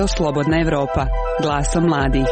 Radio Slobodna Evropa, glasom mladih.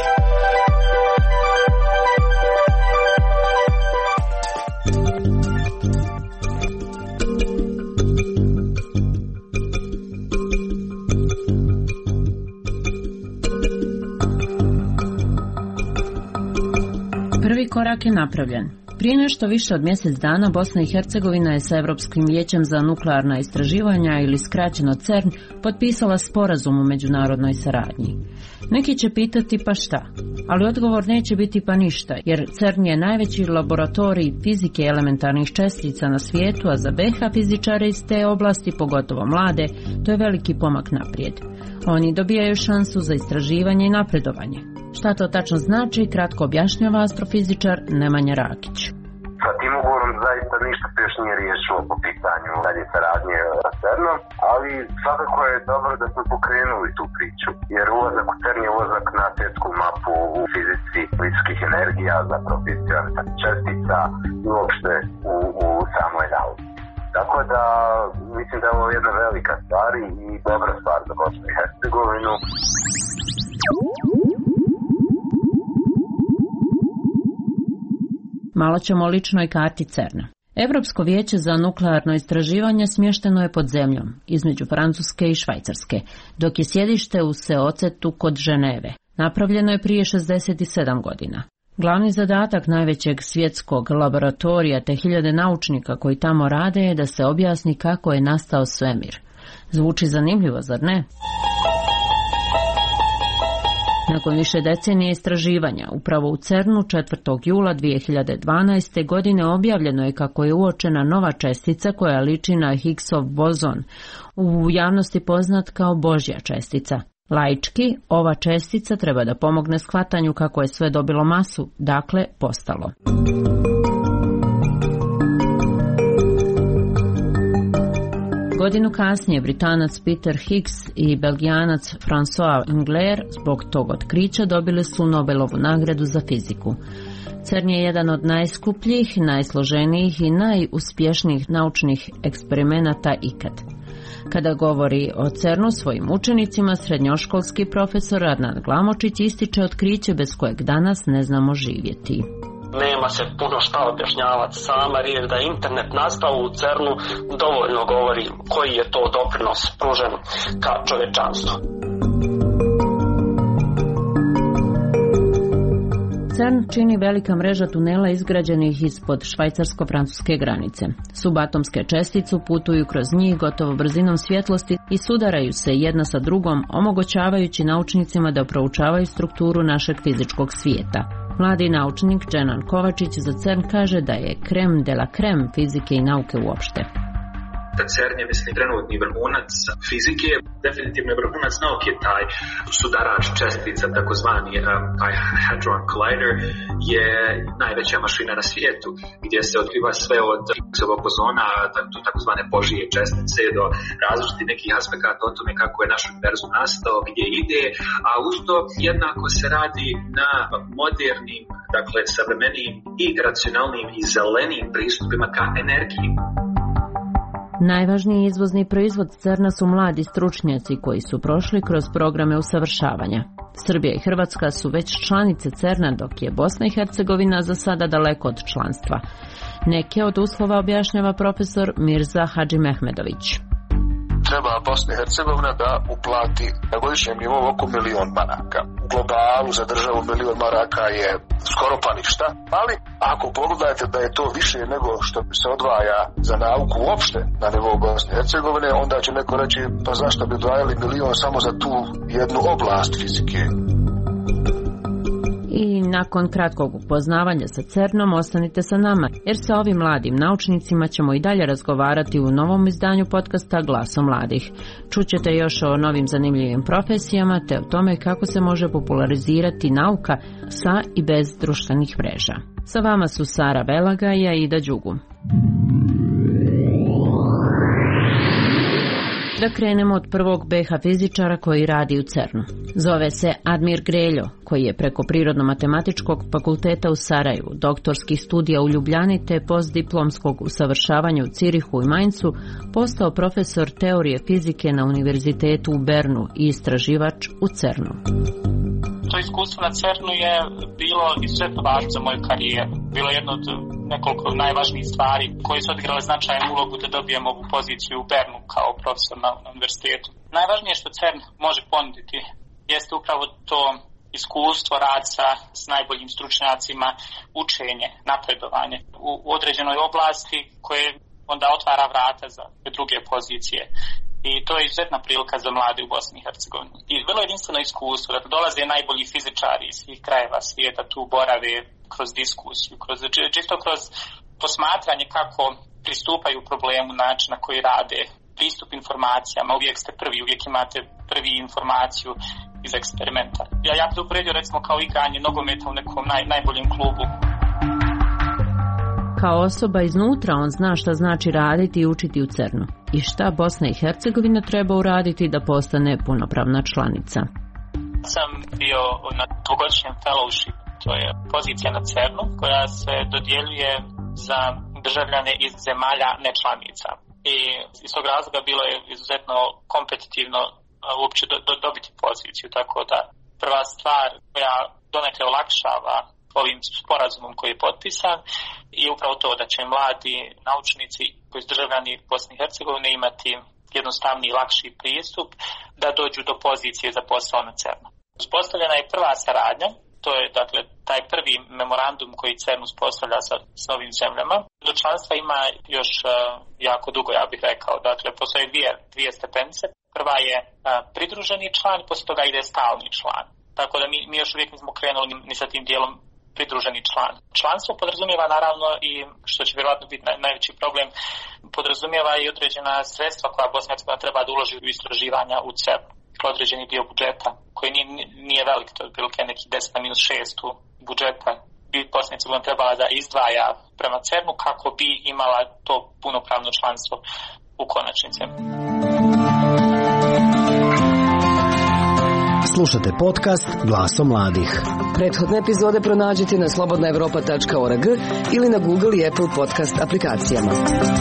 Prvi korak je napravljen. Prije nešto više od mjesec dana Bosna i Hercegovina je sa Europskim vijećem za nuklearna istraživanja ili skraćeno CERN potpisala sporazum o međunarodnoj saradnji. Neki će pitati pa šta, ali odgovor neće biti pa ništa, jer CERN je najveći laboratorij fizike elementarnih čestica na svijetu, a za BiH fizičare iz te oblasti, pogotovo mlade, to je veliki pomak naprijed. Oni dobijaju šansu za istraživanje i napredovanje. Šta to tačno znači, kratko objašnjava astrofizičar Nemanja Rakić. Sa tim ugovorom zaista ništa se još nije riješilo po pitanju dalje saradnje sa CERN-om, ali svakako je dobro da smo pokrenuli tu priču, jer ulazak u CERN je ulazak na svjetsku mapu u fizici visokih energija, zapravo fizici čestica i uopšte u samoj nauci. Tako da mislim da je ovo jedna velika stvar i dobra stvar za Bosnu i Hercegovinu. Malo ćemo o ličnoj karti CERN-a. Europsko vijeće za nuklearno istraživanje smješteno je pod zemljom, između Francuske i Švajcarske, dok je sjedište u Seocetu kod Ženeve. Napravljeno je prije 67 godina. Glavni zadatak najvećeg svjetskog laboratorija te hiljade naučnika koji tamo rade je da se objasni kako je nastao svemir. Zvuči zanimljivo, zar ne? Nakon više decenije istraživanja, upravo u CERN-u 4. jula 2012. godine objavljeno je kako je uočena nova čestica koja liči na Higgsov bozon, u javnosti poznat kao Božja čestica. Laički, ova čestica treba da pomogne shvatanju kako je sve dobilo masu, dakle postalo. Godinu kasnije Britanac Peter Higgs i Belgijanac François Englert zbog tog otkrića dobili su Nobelovu nagradu za fiziku. CERN je jedan od najskupljih, najsloženijih i najuspješnijih naučnih eksperimenata ikad. Kada govori o CERN-u svojim učenicima, srednjoškolski profesor Adnan Glamočić ističe otkriće bez kojeg danas ne znamo živjeti. Nema se puno šta objašnjavati, sama riječ da je internet nastao u CERN-u dovoljno govori koji je to doprinos pružen ka čovečanstvu. CERN čini velika mreža tunela izgrađenih ispod švajcarsko-francuske granice. Subatomske čestice putuju kroz njih gotovo brzinom svjetlosti i sudaraju se jedna sa drugom, omogućavajući naučnicima da proučavaju strukturu našeg fizičkog svijeta. Mladi naučnik Dženan Kovačić za CERN kaže da je crème de la crème fizike i nauke uopšte. CERN je, mislim, trenutni vrhunac fizike, definitivno je vrhunac nauke, taj sudarač čestica, takozvani taj Hadron Collider, je najveća mašina na svijetu, gdje se otkriva sve od Higgsovog bozona, takozvane Božje čestice, do različitih nekih aspekata o tome kako je naš univerzum nastao, gdje ide, a usto jednako se radi na modernim, dakle, savremenim i racionalnim i zelenim pristupima ka energiji. Najvažniji izvozni proizvod CERN-a su mladi stručnjaci koji su prošli kroz programe usavršavanja. Srbija i Hrvatska su već članice CERN-a, dok je Bosna i Hercegovina za sada daleko od članstva. Neke od uslova objašnjava profesor Mirza Hadžimehmedović. Treba Bosna i Hercegovina da uplati na godišnjem nivou oko 1.000.000 maraka. U globalu za državu 1.000.000 maraka je skoro pa ništa, ali ako pogledajte da je to više nego što se odvaja za nauku uopšte na nivou Bosne i Hercegovine, onda će neko reći pa zašto bi odvajali 1.000.000 samo za tu jednu oblast fizike. I nakon kratkog upoznavanja sa CERN-om ostanite sa nama, jer sa ovim mladim naučnicima ćemo i dalje razgovarati u novom izdanju podcasta Glasom mladih. Čućete još o novim zanimljivim profesijama te o tome kako se može popularizirati nauka sa i bez društvenih mreža. Sa vama su Sara Belaga i Aida Đugu. Da krenemo od prvog BiH fizičara koji radi u CERN-u. Zove se Admir Greljo, koji je preko Prirodno-matematičkog fakulteta u Sarajevu, doktorskih studija u Ljubljani te postdiplomskog usavršavanja u Cirihu i Mainzu postao profesor teorije fizike na Univerzitetu u Bernu i istraživač u CERN-u. To iskustvo na CERN-u je bilo izuzetno važno za moju karijeru. Bilo je jedno od nekoliko najvažnijih stvari koje su odigrale značajnu ulogu da dobijem ovu poziciju u Bernu kao profesor na univerzitetu. Najvažnije što CERN može ponuditi jeste upravo to iskustvo, rad s najboljim stručnjacima, učenje, napredovanje u određenoj oblasti koje onda otvara vrata za druge pozicije. I to je izuzetna prilika za mlade u Bosni i Hercegovini. I vrlo jedinstveno iskustvo, da dolaze najbolji fizičari iz svih krajeva svijeta, tu borave kroz diskusiju, čisto kroz posmatranje kako pristupaju problemu, način na koji rade, pristup informacijama, uvijek ste prvi, uvijek imate prvi informaciju iz eksperimenta. Ja bih uporedio recimo kao igranje nogometa u nekom najboljem klubu. Kao osoba iznutra on zna šta znači raditi i učiti u CERN-u i šta Bosna i Hercegovina treba uraditi da postane punopravna članica. Sam bio na dvogodišnjem fellowship, to je pozicija na CERN-u koja se dodjeljuje za državljane iz zemalja nečlanica. I iz tog razloga bilo je izuzetno kompetitivno uopće dobiti poziciju, tako da prva stvar koja donekle olakšava ovim sporazumom koji je potpisan je upravo to da će mladi naučnici koji su državljani Bosne i Hercegovine imati jednostavniji i lakši pristup da dođu do pozicije za posao na CERN-u. Uspostavljena je prva saradnja, to je dakle taj prvi memorandum koji CERN uspostavlja s novim zemljama. Do članstva ima još jako dugo, ja bih rekao. Dakle, postoje dvije stepenice. Prva je pridruženi član, poslije toga ide stalni član. Tako da mi još uvijek nismo krenuli ni sa tim dijelom pridruženi član. Članstvo podrazumijeva naravno i, što će vjerojatno biti najveći problem, podrazumijeva i određena sredstva koja Bosna i Hercegovina treba da uloži u istraživanja u CERN. Određeni dio budžeta, koji nije velik, to je otprilike neki 10-6 budžeta, bi Bosna i Hercegovina trebala da izdvaja prema CERN-u kako bi imala to punopravno članstvo u konačnici. Slušate podcast Glaso mladih. Prethodne epizode pronađite na slobodnaevropa.org ili na Google i Apple podcast aplikacijama.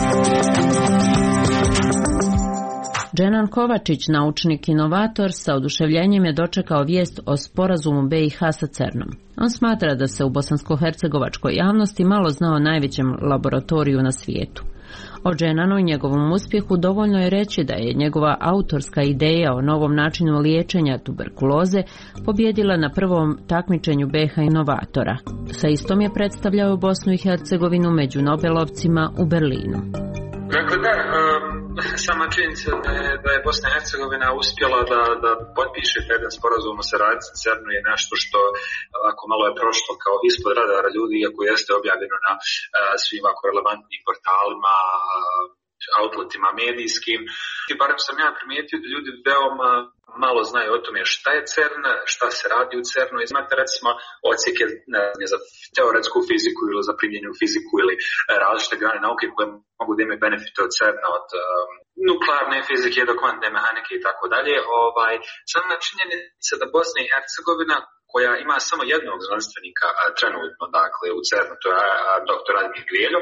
Dženan Kovačić, naučnik inovator, sa oduševljenjem je dočekao vijest o sporazumu BiH sa CERN-om. On smatra da se u bosansko-hercegovačkoj javnosti malo zna o najvećem laboratoriju na svijetu. O Dženanu i njegovom uspjehu dovoljno je reći da je njegova autorska ideja o novom načinu liječenja tuberkuloze pobjedila na prvom takmičenju BiH inovatora. Sa istom je predstavljao Bosnu i Hercegovinu među Nobelovcima u Berlinu. Dakle, sama činjenica da je Bosna i Hercegovina uspjela da potpiše jedan sporazum o saradnji sa CERN-u je nešto što ako malo je prošlo kao ispod radara ljudi, iako jeste objavljeno na svim ovako relevantnim portalima, outletima medijskim. I barem sam ja primijetio da ljudi veoma malo znaju o tome šta je CERN, šta se radi u CERN-u. Imate recimo odsjeke za teoretsku fiziku ili za primjenjenu fiziku ili različite grane nauke koje mogu da imaju benefite od CERN-a, od nuklearne fizike do kvantne mehanike i tako dalje. Sama činjenica da Bosna i Hercegovina, koja ima samo jednog znanstvenika trenutno, dakle u CERN-u, to je dr. Admir Greljo,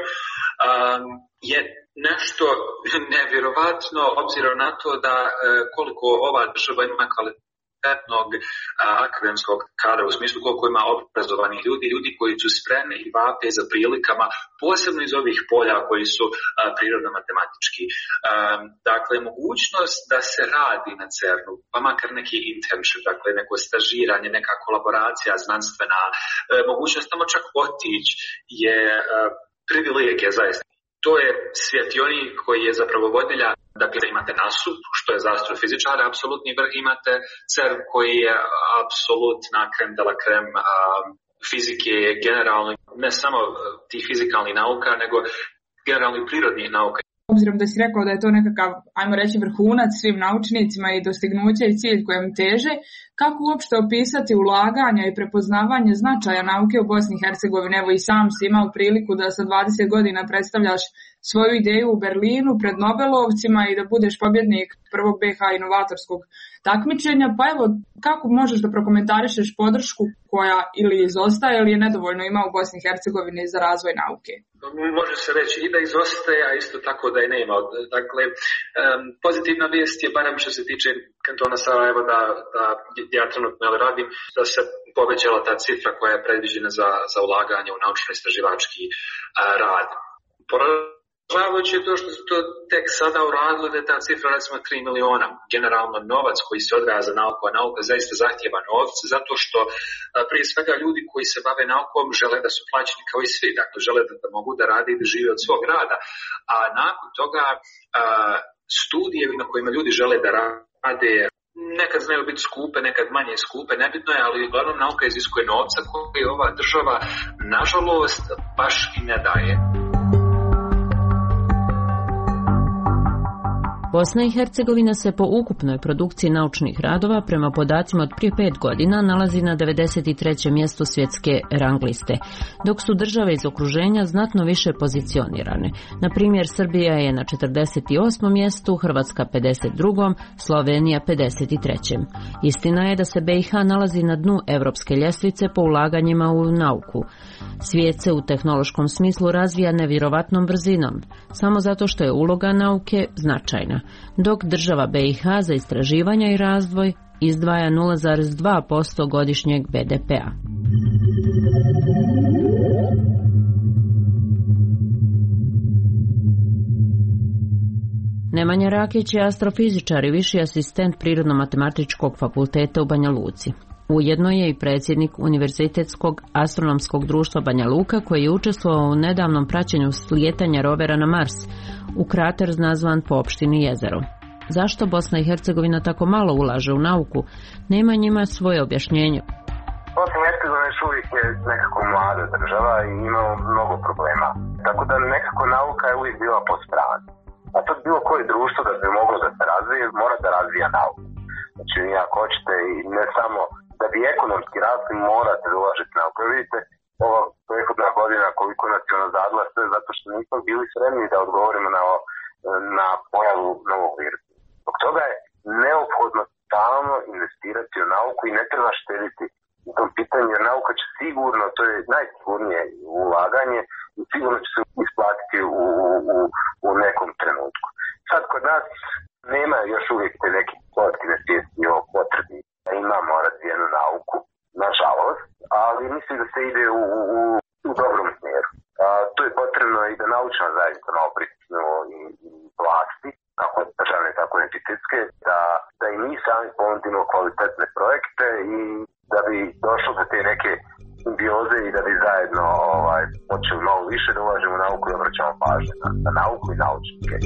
je nešto nevjerovatno obzirom na to da koliko ova država ima kvalitetnog akademskog kadra, u smislu koliko ima obrazovanih ljudi koji su spremni i vape za prilikama, posebno iz ovih polja koji su prirodno-matematički. Dakle, mogućnost da se radi na CERN-u, pa makar neki internship, dakle neko stažiranje, neka kolaboracija znanstvena, mogućnost tamo čak otići je privilegija zaista. To je svjetionik koji je zapravo vodilja. Dakle, imate NASU, što je za astrofizičare apsolutni vrh, imate CERN koji je apsolutna krem de la krem fizike, generalno, ne samo tih fizikalnih nauka, nego generalno i prirodnih nauka. Obzirom da si rekao da je to nekakav, ajmo reći, vrhunac svim naučnicima i dostignuće i cilj kojem teže, kako uopšte opisati ulaganja i prepoznavanje značaja nauke u Bosni i Hercegovini? Evo i sam si imao priliku da sa 20 godina predstavljaš svoju ideju u Berlinu pred Nobelovcima i da budeš pobjednik prvog BiH inovatorskog takmičenja, pa evo, kako možeš da prokomentarišeš podršku koja ili izostaje ili je nedovoljno ima u Bosni i Hercegovini za razvoj nauke? Može se reći i da izostaje, a isto tako da je nema. Dakle, pozitivna vijest je, barem što se tiče kantona Sarajevo, da ja trenutno radim, da se povećala ta cifra koja je predviđena za ulaganje u naučno-istraživački rad. Poražavajuće je to što su to tek sada uradili da je ta cifra recimo 3 miliona. Generalno novac koji se odvaja za nauku, a nauka zaista zahtjeva novce, zato što prije svega ljudi koji se bave naukom žele da su plaćeni kao i svi, dakle žele da mogu da rade i da žive od svog rada. A nakon toga studije na kojima ljudi žele da rade nekad znaju biti skupe, nekad manje skupe, nebitno je, ali uglavnom nauka iziskuje novca koji ova država nažalost baš i ne daje. Bosna i Hercegovina se po ukupnoj produkciji naučnih radova prema podacima od prije 5 godina nalazi na 93. mjestu svjetske rang liste, dok su države iz okruženja znatno više pozicionirane. Na primjer, Srbija je na 48. mjestu, Hrvatska 52., Slovenija 53. Istina je da se BiH nalazi na dnu europske ljestvice po ulaganjima u nauku. Svijet se u tehnološkom smislu razvija nevjerovatnom brzinom, samo zato što je uloga nauke značajna, dok država BiH za istraživanja i razvoj izdvaja 0,2% godišnjeg BDP-a. Nemanja Rakić je astrofizičar i viši asistent Prirodno-matematičkog fakulteta u Banja Luci. Ujedno je i predsjednik Univerzitetskog astronomskog društva Banja Luka, koji je učestvovao u nedavnom praćenju slijetanja rovera na Mars, u krater nazvan po opštini Jezero. Zašto Bosna i Hercegovina tako malo ulaže u nauku? Nemanja ima svoje objašnjenje. Bosna i Hercegovina još uvijek je nekako mlada država i imamo mnogo problema. Tako da nekako nauka je uvijek bila po strani. A to bilo koje društvo da bi moglo da se razvije, mora da razvija nauku. Znači, ako hoćete i ne samo da bi ekonomski rasli, morate da ulažete nauku. Vidite, ova prethodna godina koliko nas je nazadila sve zato što nismo bili spremni da odgovorimo na pojavu novog virusa. Zbog toga je neophodno stalno investirati u nauku i ne treba štediti u tom pitanju, jer nauka će sigurno, to je najsigurnije ulaganje i sigurno će se isplatiti u nekom trenutku. Sad kod nas nema još uvijek te neke kolektivne svijesti o potrebi da imamo razvijenu nauku, nažalost, ali mislim da se ide u dobrom smjeru. Tu je potrebno i da naučna zajednica malo pritisnu i vlasti, kako državne, tako i entitetske, da i mi sami ponudimo kvalitetne projekte i da bi došlo do te neke simbioze i da bi zajedno počeli malo više da ulažemo u nauku i obraćamo pažnje na nauku i naučnike.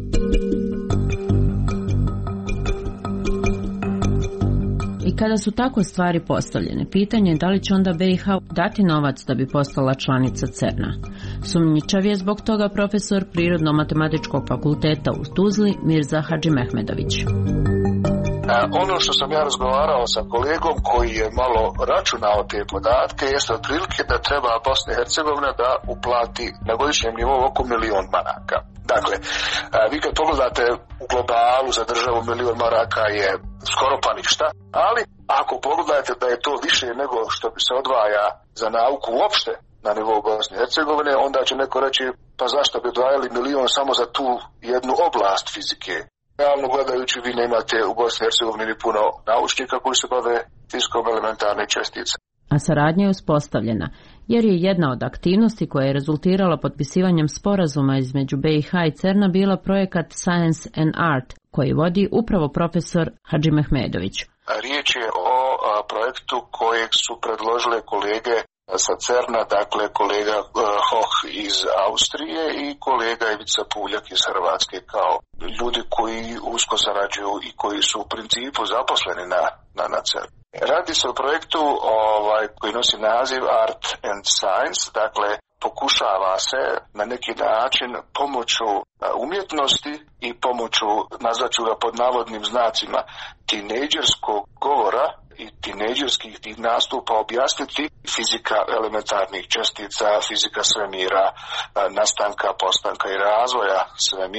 I kada su tako stvari postavljene, pitanje je da li će onda BiH dati novac da bi postala članica CERN-a. Sumnjičav je zbog toga profesor Prirodno-matematičkog fakulteta u Tuzli Mirza Hadžimehmedović. Ono što sam ja razgovarao sa kolegom koji je malo računao te podatke jeste otprilike da treba Bosna i Hercegovina da uplati na godišnjem nivou oko 1 milion maraka. Dakle, vi kad pogledate u globalu za državu 1 milion maraka je skoro pa ništa, ali ako pogledate da je to više nego što bi se odvaja za nauku uopšte na nivou Bosne i Hercegovine, onda će neko reći pa zašto bi odvajali 1 milion samo za tu jednu oblast fizike. Realno gledajući, vi nemate u Bosni i Hercegovini ni puno naučnika koji se bave fizikom elementarne čestice. A saradnja je uspostavljena, jer je jedna od aktivnosti koja je rezultirala potpisivanjem sporazuma između BiH i CERN-a bila projekat Science and Art, koji vodi upravo profesor Hadžimehmedović. Riječ je o projektu kojeg su predložile kolege sa CERN-a, dakle kolega Hoh iz Austrije i kolega Ivica Puljak iz Hrvatske, kao ljudi koji usko sarađuju i koji su u principu zaposleni na CERN. Radi se o projektu koji nosi naziv Art and Science, dakle pokušava se na neki način pomoću umjetnosti i pomoću, nazvaću ga pod navodnim znacima, tinejdžerskog govora i tinejdžerskih tih nastupa objasniti fizika elementarnih čestica, fizika svemira, nastanka, postanka i razvoja svemira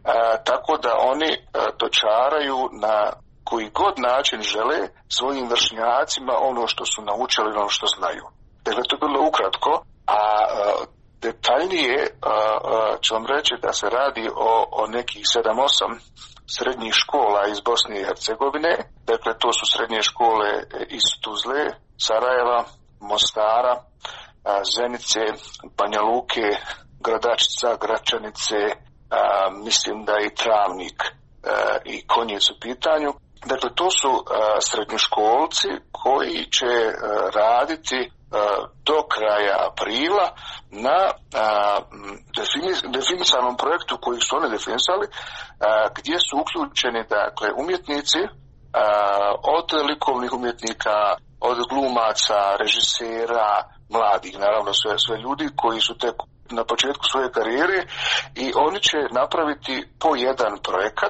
tako da oni dočaraju na koji god način žele svojim vršnjacima ono što su naučili, ono što znaju. Dakle, to je bilo ukratko, a detaljnije ću vam reći da se radi o nekih 7-8 srednjih škola iz Bosne i Hercegovine. Dakle, to su srednje škole iz Tuzle, Sarajeva, Mostara, Zenice, Banja Luke, Gradačca, Gračanice, mislim da i Travnik i Konjic u pitanju. Dakle, to su srednjoškolci koji će raditi do kraja aprila na definisanom projektu koji su oni definisali, gdje su uključeni, dakle, umjetnici, od likovnih umjetnika, od glumaca, režisera, mladih, naravno sve ljudi koji su tek na početku svoje karijere, i oni će napraviti po jedan projekat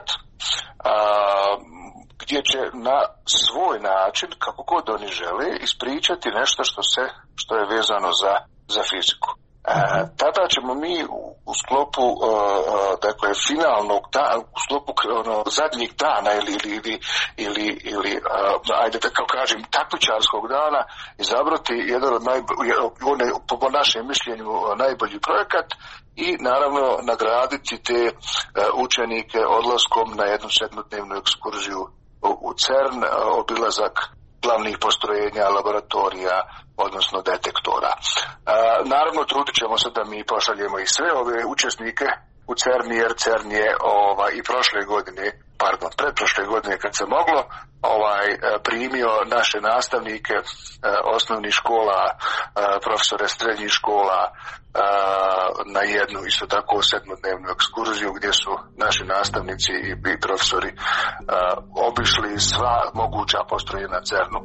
gdje će na svoj način, kako god oni žele, ispričati nešto što je vezano za fiziku. Tada ćemo mi u sklopu dakle finalnog dana, u sklopu zadnjeg dana ili ajde da kao kažem takmičarskog dana, izabrati jedan od po našem mišljenju najbolji projekat i naravno nagraditi te učenike odlaskom na jednu 7-dnevnu ekskurziju u CERN, obilazak glavnih postrojenja, laboratorija, odnosno detektora. Naravno, trudit ćemo se da mi pošaljemo i sve ove učesnike u CERN, jer CERN je i pretprošle godine kad se moglo, primio naše nastavnike osnovnih škola, profesore srednjih škola na jednu isto tako 7-dnevnu ekskurziju gdje su naši nastavnici i profesori obišli sva moguća postrojenja na CERN-u.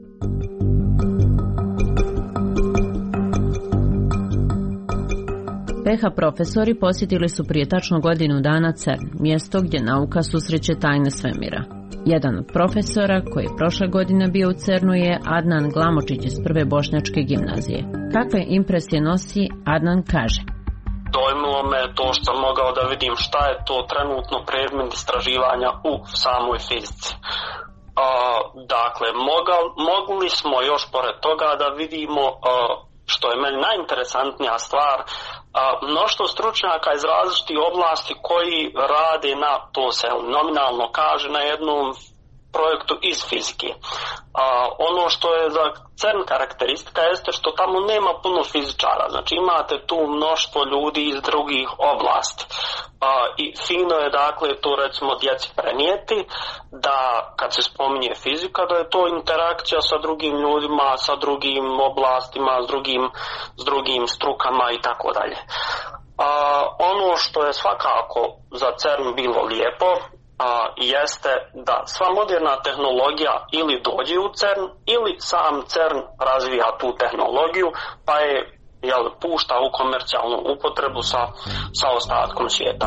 PH profesori posjetili su prije tačno godinu dana CERN, mjesto gdje nauka susreće tajne svemira. Jedan od profesora koji je prošle godine bio u CERN-u je Adnan Glamočić iz Prve bošnjačke gimnazije. Kakve impresije nosi, Adnan kaže: Dojmilo me to što sam mogao da vidim šta je to trenutno predmet istraživanja u samoj fizici. Dakle, mogli smo još pored toga da vidimo, što je meni najinteresantnija stvar, mnoštvo stručnjaka iz različitih oblasti koji rade na, to se nominalno kaže, na jednom projektu iz fizike. Ono što je za CERN karakteristika jeste što tamo nema puno fizičara, znači imate tu mnoštvo ljudi iz drugih oblasti. I fino je dakle to recimo djeci prenijeti, da kad se spominje fizika da je to interakcija sa drugim ljudima, sa drugim oblastima, s drugim strukama i tako dalje. Ono što je svakako za CERN bilo lijepo jeste da sva moderna tehnologija ili dođe u CERN ili sam CERN razvija tu tehnologiju pa je pušta u komercijalnu upotrebu sa ostatkom svijeta.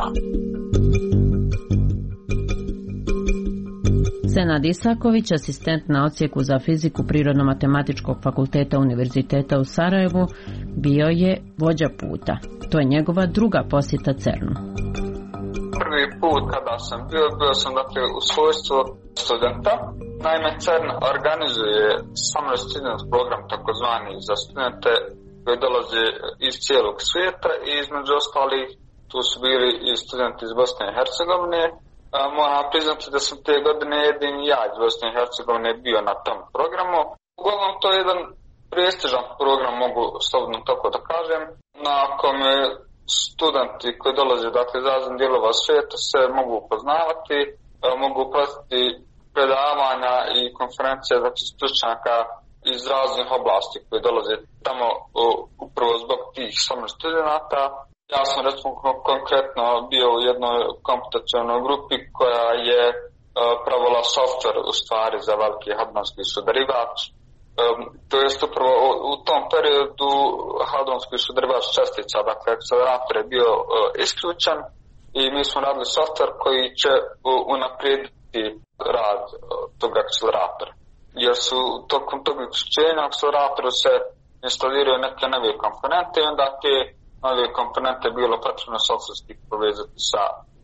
Senad Isaković, asistent na odsjeku za fiziku Prirodno-matematičkog fakulteta Univerziteta u Sarajevu, bio je vođa puta. To je njegova druga posjeta CERN-u. Prvi put kada sam bio sam dakle u svojstvu studenta. Naime, CERN organizuje Summer Student program, takozvani za studente koji dolaze iz cijelog svijeta i između ostalih tu su bili i studenti iz Bosne i Hercegovine. Moram priznati da sam te godine jedini ja iz Bosne i Hercegovine bio na tom programu. Uglavnom to je jedan prestižan program, mogu slobodno tako da kažem, na kome studenti koji dolaze dakle iz raznih dijelova svijeta se mogu upoznavati, mogu pratiti predavanja i konferencije znači stručnjaka iz raznih oblasti koji dolaze tamo upravo zbog tih summer studenata. Ja sam recimo konkretno bio u jednoj komputacionoj grupi koja je pravila software u stvari za veliki hadronski sudarivač. To jest upravo u tom periodu hadronski sudarivač čestica, dakle akcelerator je bio isključen i mi smo radili software koji će unaprijediti rad tog akceleratora. Jer su tokom tog isključenja akceleratoru se instaliraju neke nove komponente i onda te nove komponente bilo potrebno softverski povezati sa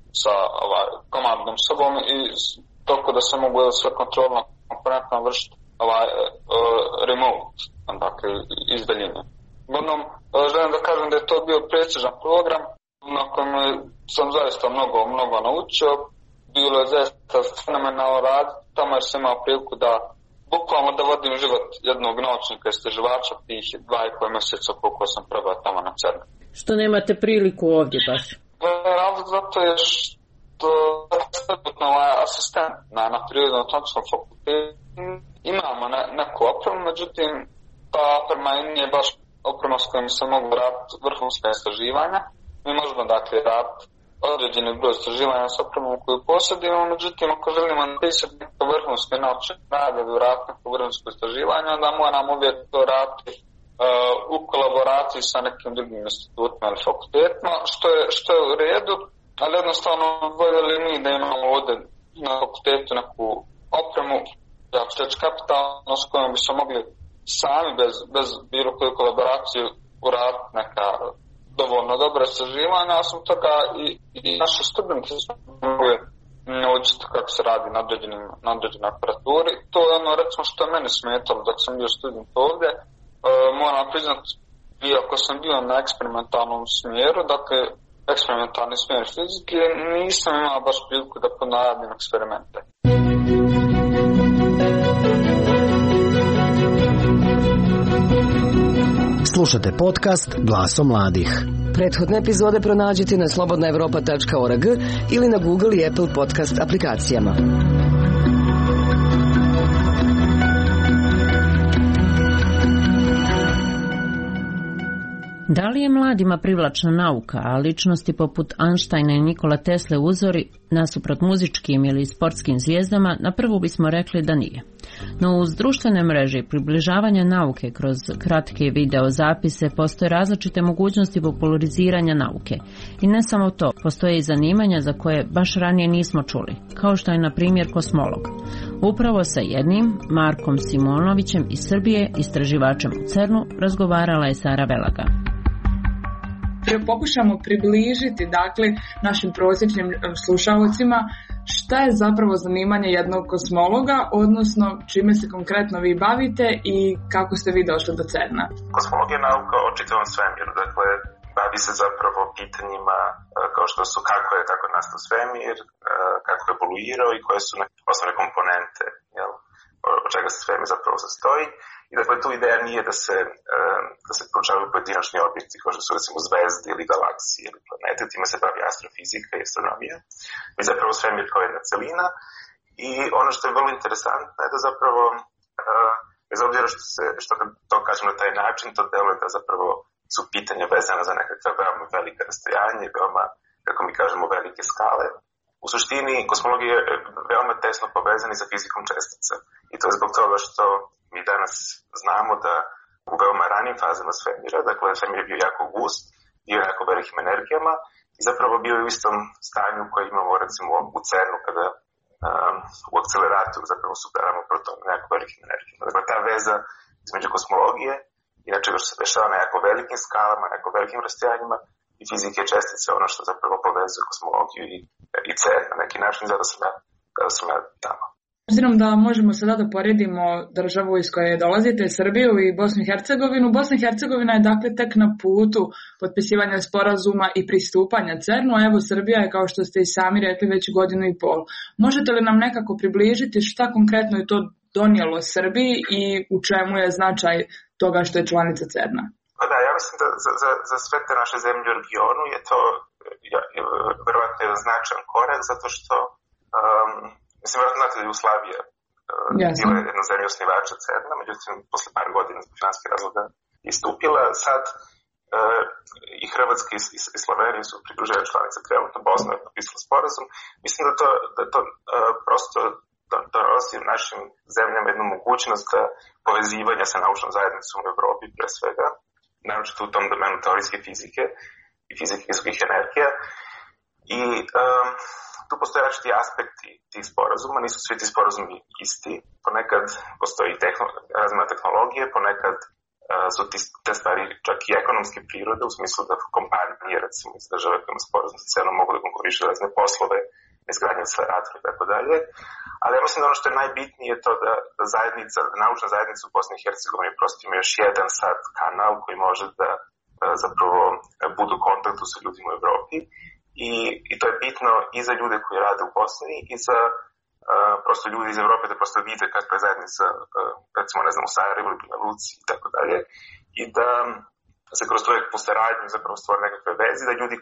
sa komandnom sobom i toliko da se mogu sve kontrolna komponentna vršiti remote, dakle iz daljine. Uglavnom, želim da kažem da je to bio prestižan program na kojem sam zaista mnogo naučio. Bilo je zaista fenomenalno rad, tamo jer sam imao priliku da bukvalno da vodim život jednog naučnika i istraživača tih 2,5 mjeseca koliko sam probao tamo na CERN-u. Što nemate priliku ovdje baš? Razlog zato je što asistent na Prirodno-matematičkom fakultetu imamo neku opremu, međutim ta oprema nije baš oprema s kojom se mogu raditi vrhunska istraživanja. Mi možemo dakle raditi određeni broj istraživanja s opremom koju posjedimo, međutim ako želimo napisati neko vrhunsko naučne rade ili raditi neko vrhunsko istraživanje, onda moramo uvijek to raditi u kolaboraciji sa nekim drugim institutima ili fakultetima, što je u redu, ali jednostavno voljeli mi da imamo ovdje na fakultetu neku opremu, ja ću reći kapitalno, s kojom bi se mogli sami bez bilo koju kolaboraciju uraditi neka dovoljno dobra istraživanja, a sam toga i naši studenti su mogli naučiti kako se radi na određenoj aparaturi. To je ono recimo što je meni smetalo dok sam bio student ovdje. Moram priznati, iako sam bio na eksperimentalnom smjeru, dakle eksperimentalni smjer fizike, nisam imao baš priliku da ponavljam eksperimente. Slušate podcast Glaso mladih. Prethodne epizode pronađite na slobodnaevropa.org ili na Google i Apple podcast aplikacijama. Da li je mladima privlačna nauka, a ličnosti poput Einsteina i Nikola Tesle uzori nasuprot muzičkim ili sportskim zvijezdama, na prvu bismo rekli da nije. No uz društvene mreže i približavanje nauke kroz kratke video zapise postoje različite mogućnosti populariziranja nauke. I ne samo to, postoje i zanimanja za koje baš ranije nismo čuli, kao što je na primjer kosmolog. Upravo sa jednim, Markom Simonovićem iz Srbije, istraživačem u CERN-u, razgovarala je Sara Velaga. Pokušamo približiti našim prosječnim slušalcima šta je zapravo zanimanje jednog kosmologa, odnosno čime se konkretno vi bavite i kako ste vi došli do CERN-a. Kosmologija je nauka o čitavom svemiru, dakle bavi se zapravo pitanjima kao što su kako je nastao svemir, kako je evoluirao i koje su osnovne komponente, od čega se svemir zapravo sastoji. I dakle, tu ideja nije da se proučavaju pojedinačni objekti kao što su recimo zvezde ili galaksije ili planete, time se bavi astrofizika i astronomija. Mi zapravo svemir kao jedna celina i ono što je vrlo interesantno je da zapravo, bez obzira što to kažem na taj način, to deluje da zapravo su pitanja vezana za nekakve veoma velike rastojanje, veoma, kako mi kažemo, velike skale. U suštini, kosmologija je veoma tesno povezana sa fizikom čestica. I to je zbog toga što mi danas znamo da u veoma ranim fazama svemira, dakle svemir je bio jako gust, bio jako velikim energijama i zapravo bio u istom stanju koje imamo recimo u CERN-u kada u akceleratoru zapravo superamo protone na jako velikim energijama. Dakle, ta veza između kosmologije i nečega što se dešava na jako velikim skalama, na jako velikim rastojanjima i fizike čestice, ono što zapravo povezuje kosmologiju i CERN na neki način, zato sam ja tamo. Obzirom da možemo sada da poredimo državu iz koje dolazite, Srbiju i Bosnu i Hercegovinu, Bosna i Hercegovina je dakle tek na putu potpisivanja sporazuma i pristupanja CERN-u, a evo Srbija je, kao što ste i sami rekli, već 1.5 godinu. Možete li nam nekako približiti šta konkretno je to donijelo Srbiji i u čemu je značaj toga što je članica CERN-a? Da, ja mislim da za sve te naše zemlje u regionu je to verovatno jedan značajan korak, zato što mislim, vjerojatno znate da je Jugoslavija bila jedna zemlja osnivača CERN-a, međutim, posle par godina zbog financijskih razloga je istupila. Sad i Hrvatska i Slovenija su pridružene članice, trenutno Bosna je potpisala sporazum. Mislim da to prosto donosi našim zemljama jednu mogućnost povezivanja sa naučnom zajednicom u Evropi, pre svega, naročito u tom domenu teorijske fizike i fizike visokih energija. I tu postoje različiti aspekti tih sporazuma, nisu svi ti sporazumi isti. Ponekad postoji razmjena tehnologije, ponekad su te stvari čak i ekonomske prirode, u smislu da kompanije, recimo iz države kojima sporazum sa CERN-om mogu da konkurišu razne poslove, izgradnje akceleratora i tako dalje. Ali ja mislim da ono što je najbitnije je to da naučna zajednica u Bosni i Hercegovini prosto ima još jedan sad kanal koji može da zapravo budu u kontaktu sa ljudima u Evropi i to je bitno i za ljude koji rade u Bosni i za prosto ljudi iz Evrope da prosto vide kakva je zajednica, recimo, ne znam, u Sarajevu ili Banja Luci i tako dalje, i da se kroz tu saradnju zapravo stvore nekakve veze, da ljudi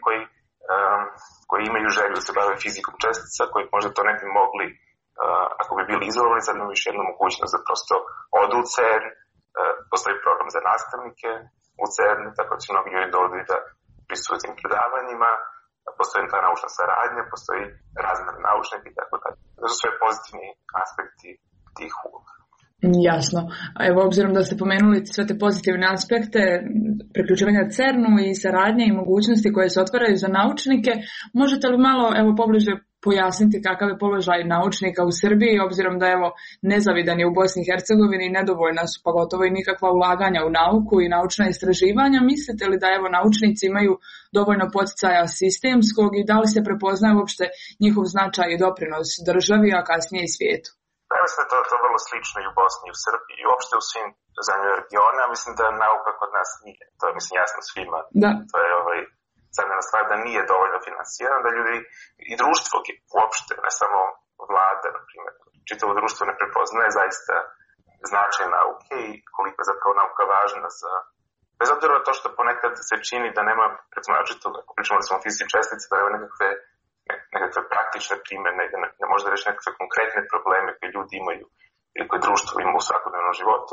koji imaju želju da se bave fizikom čestica, koji možda to ne bi mogli, ako bi bili izolovani, sad imaju još jednu mogućnost da prosto odu u CERN, postoji program za nastavnike u CERN, tako da će mnogi ljudi dođu da prisutuju tim predavanjima, postoji ta naučna saradnja, postoji razmjer naučnika i tako dalje. To su sve pozitivni aspekti tih uloga. Jasno. Evo, obzirom da ste pomenuli sve te pozitivne aspekte priključivanja CERN-u i saradnje i mogućnosti koje se otvaraju za naučnike, možete li malo pobliže pojasniti kakav je položaj naučnika u Srbiji, obzirom da nezavidan je u Bosni i Hercegovini, nedovoljna su pa gotovo i nikakva ulaganja u nauku i naučna istraživanja. Mislite li da naučnici imaju dovoljno poticaja sistemskog i da li se prepoznaje uopšte njihov značaj i doprinos državi, a kasnije i svijetu? Ja mislim da to vrlo slično i u Bosni i u Srbiji i uopšte u svim zemljama regiona. Mislim da nauka kod nas nije. To je jasno svima. Da. To je zadnja stvar da nije dovoljno finansirano, da ljudi i društvo uopšte, ne samo vlada, na primjer, čitavo društvo ne prepoznaje zaista značaj nauke i koliko je zapravo nauka važna za... Bez obzira na to što ponekad se čini da nema, recimo, ako pričamo da smo fizici čestice, da nema nekakve praktične primjene i da ne može da reći nekakve konkretne probleme koje ljudi imaju ili koje društvo ima u svakodnevnom životu.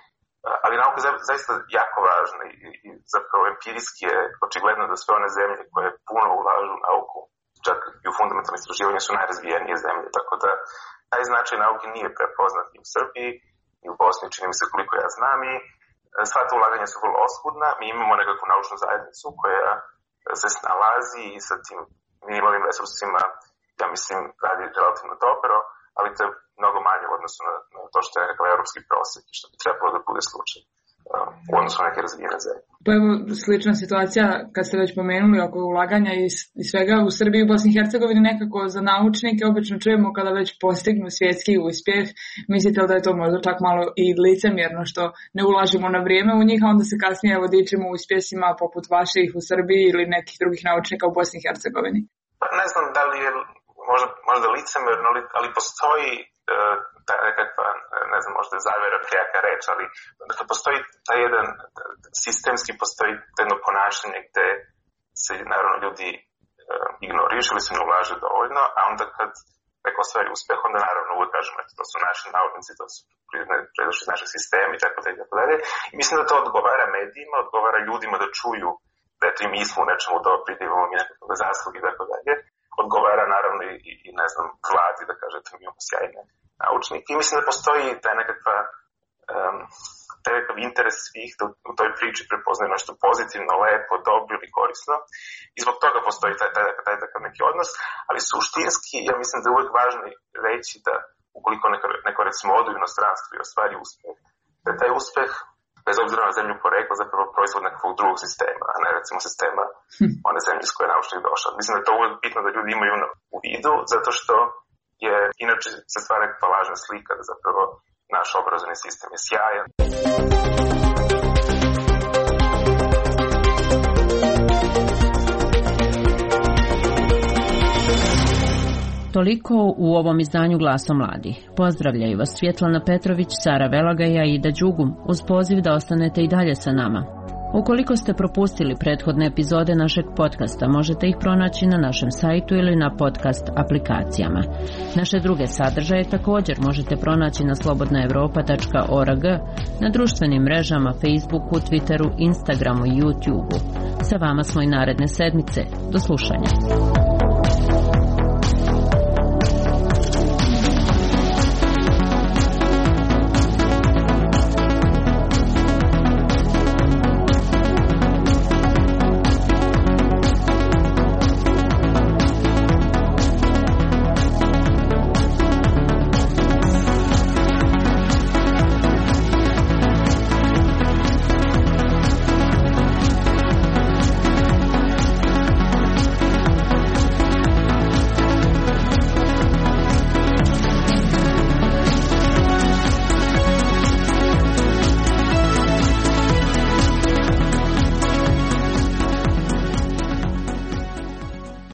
Ali nauka je zaista jako važna i zapravo empirijski je očigledno da sve one zemlje koje puno ulažu u nauku, čak i u fundamentalne istraživanje, su najrazvijenije zemlje, tako da taj značaj nauke nije prepoznat i u Srbiji i u Bosni, čini mi se koliko ja znam, i sva ta ulaganja su vrlo oskudna. Mi imamo nekakvu naučnu zajednicu koja se snalazi i sa tim minimalnim resursima, ja mislim, radi relativno dobro, ali to je mnogo manje u odnosu na to što je nekakav evropski prosjek i što bi trebalo da bude slučaj u odnosu na neke razvijene zemlje. Pa evo, slična situacija, kad ste već pomenuli oko ulaganja i svega u Srbiji i u Bosni i Hercegovini, nekako za naučnike obično čujemo kada već postignu svjetski uspjeh. Mislite li da je to možda čak malo i licemjerno što ne ulažemo na vrijeme u njih, a onda se kasnije dičimo uspjesima poput vaših u Srbiji ili nekih drugih naučnika u Bosni i Hercegovini? Pa ne znam da li je možda licemjerno, ali postoji ta nekakva, ne znam, možda je zavjera prijaka reč, ali postoji taj jedan sistemski, postoji jedno ponašanje gde se naravno ljudi ignorišu ili se ne ulaže dovoljno, a onda kad neko ostvari uspjeh, onda naravno uvijek kažemo, to su naši naučnici, to su predošli iz našeg sistema i tako dalje. I mislim da to odgovara medijima, odgovara ljudima da čuju da eto i mi smo u nečemu dobri, da imamo nekakve zasluge i tako dalje. Odgovara naravno i ne znam, vladi da kažete mi imamo sjajne naučnike. I mislim da postoji taj nekakav interes svih da u toj priči prepoznaju nešto pozitivno, lepo, dobro ili korisno. I zbog toga postoji taj takav neki odnos. Ali suštinski, ja mislim da je uvijek važno reći da ukoliko neko recimo ode u inostranstvo i ostvari uspjeh, da je taj uspjeh, bez obzira na zemlju porekla, zapravo proizvod nekakvog drugog sistema, a ne recimo sistema one zemlje iz koje je naučnik došao. Mislim da je to uvijek bitno da ljudi imaju u vidu, zato što je inače se stvara nekakva lažna slika da zapravo naš obrazovni sistem je sjajan. Toliko u ovom izdanju Glasa mladih. Pozdravljaju vas Svjetlana Petrović, Sara Velagaja i Ida Đugum, uz poziv da ostanete i dalje sa nama. Ukoliko ste propustili prethodne epizode našeg podcasta, možete ih pronaći na našem sajtu ili na podcast aplikacijama. Naše druge sadržaje također možete pronaći na slobodnaevropa.org, na društvenim mrežama Facebooku, Twitteru, Instagramu i YouTubeu. Sa vama smo i naredne sedmice. Do slušanja.